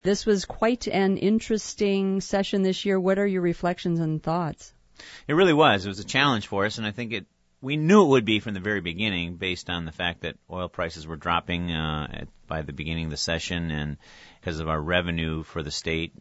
This was quite an interesting session this year. What are your reflections and thoughts? It really was. It was a challenge for us, and I think we knew it would be from the very beginning based on the fact that oil prices were dropping by the beginning of the session, and because of our revenue for the state,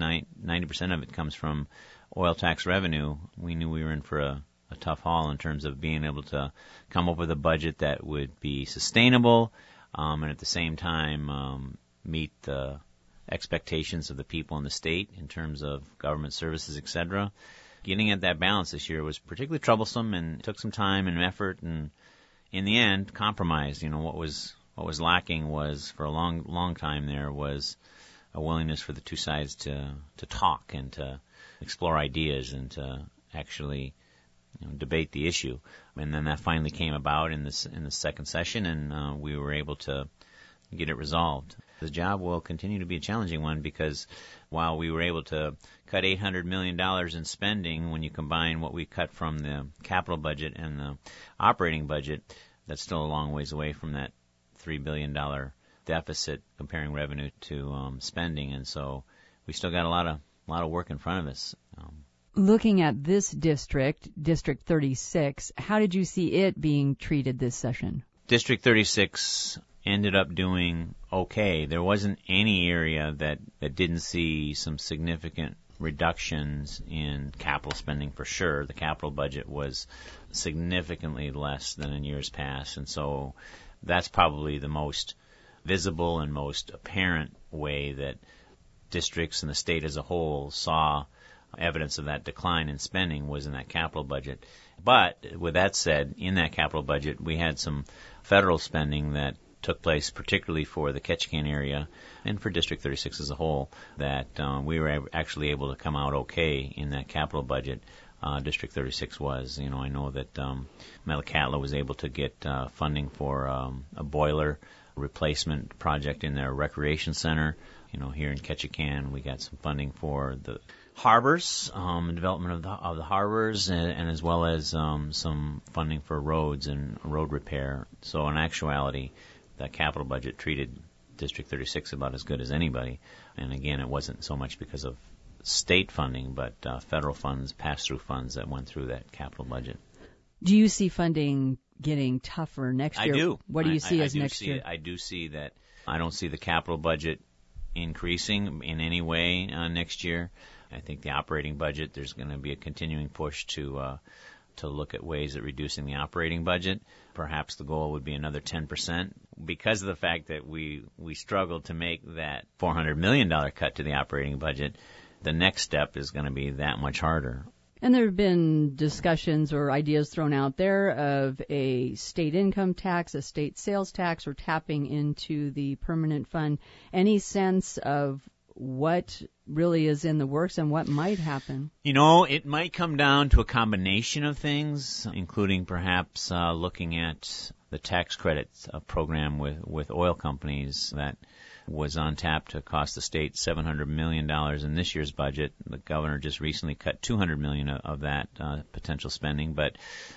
90% of it comes from oil tax revenue. We knew we were in for a tough haul in terms of being able to come up with a budget that would be sustainable and at the same time meet the expectations of the people in the state in terms of government services, etc. Getting at that balance this year was particularly troublesome and took some time and effort, and in the end, compromised. What was lacking was, for a long time there, was a willingness for the two sides to talk and to explore ideas and to actually debate the issue. And then that finally came about in the second session, and we were able to get it resolved. The job will continue to be a challenging one because while we were able to cut $800 million in spending, when you combine what we cut from the capital budget and the operating budget, that's still a long ways away from that $3 billion deficit comparing revenue to spending. And so we still got a lot of work in front of us. Looking at this district, District 36, how did you see it being treated this session? District 36 ended up doing okay. There wasn't any area that didn't see some significant reductions in capital spending for sure. The capital budget was significantly less than in years past, and so that's probably the most visible and most apparent way that districts and the state as a whole saw evidence of that decline in spending was in that capital budget. But with that said, in that capital budget, we had some federal spending that took place, particularly for the Ketchikan area and for District 36 as a whole, that we were actually able to come out okay in that capital budget. District 36 was. I know that Metlakatla was able to get funding for a boiler replacement project in their recreation center. Here in Ketchikan, we got some funding for the harbors, development of the harbors, and as well as some funding for roads and road repair. So in actuality, the capital budget treated District 36 about as good as anybody. And again, it wasn't so much because of state funding, but federal funds, pass-through funds that went through that capital budget. Do you see funding getting tougher next year? I do. What do you see as next year? I do see that. I don't see the capital budget increasing in any way next year. I think the operating budget, there's going to be a continuing push to look at ways at reducing the operating budget. Perhaps the goal would be another 10%. Because of the fact that we struggled to make that $400 million cut to the operating budget, the next step is going to be that much harder. And there have been discussions or ideas thrown out there of a state income tax, a state sales tax, or tapping into the permanent fund. Any sense of what really is in the works and what might happen? It might come down to a combination of things, including perhaps looking at the tax credits program with oil companies that was on tap to cost the state $700 million in this year's budget. The governor just recently cut $200 million of that potential spending. But,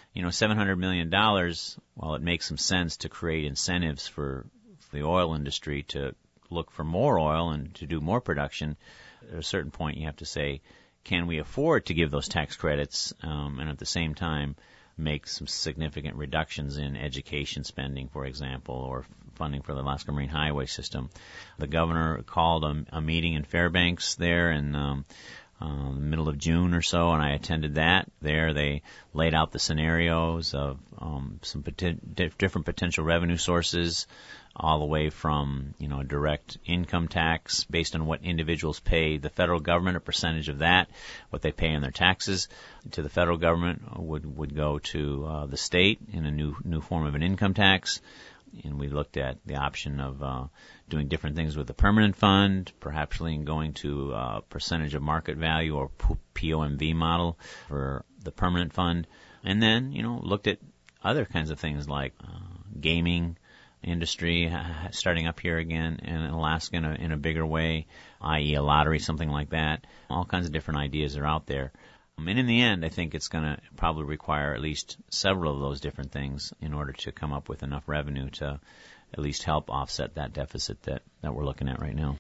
$700 million, while it makes some sense to create incentives for the oil industry to look for more oil and to do more production, at a certain point you have to say, can we afford to give those tax credits and at the same time make some significant reductions in education spending, for example, or funding for the Alaska Marine Highway System. The governor called a meeting in Fairbanks there in the middle of June or so, and I attended that. There they laid out the scenarios of some different potential revenue sources, all the way from, a direct income tax based on what individuals pay the federal government, a percentage of that, what they pay in their taxes to the federal government would go to the state in a new form of an income tax. And we looked at the option of doing different things with the permanent fund, perhaps going to a percentage of market value or POMV model for the permanent fund. And then, looked at other kinds of things like gaming industry starting up here again in Alaska in a bigger way, i.e. a lottery, something like that. All kinds of different ideas are out there. And in the end, I think it's going to probably require at least several of those different things in order to come up with enough revenue to at least help offset that deficit that we're looking at right now.